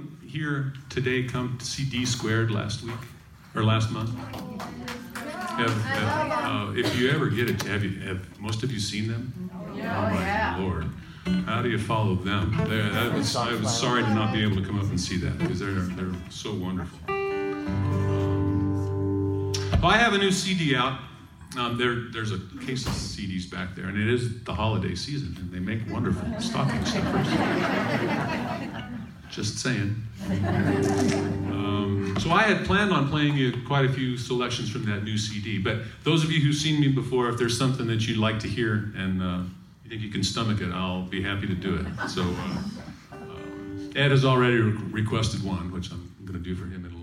anyone here today come to see D Squared last week or last month? If you ever get it, have most of you seen them? Yeah. Oh my Lord. How do you follow them? I was sorry to not be able to come up and see that because they're so wonderful. Well, I have a new CD out. There's a case of CDs back there, and it is the holiday season, and they make wonderful stocking stuffers. Just saying. So I had planned on playing you quite a few selections from that new CD, but those of you who've seen me before, if there's something that you'd like to hear and you think you can stomach it, I'll be happy to do it. So Ed has already requested one, which I'm going to do for him in a little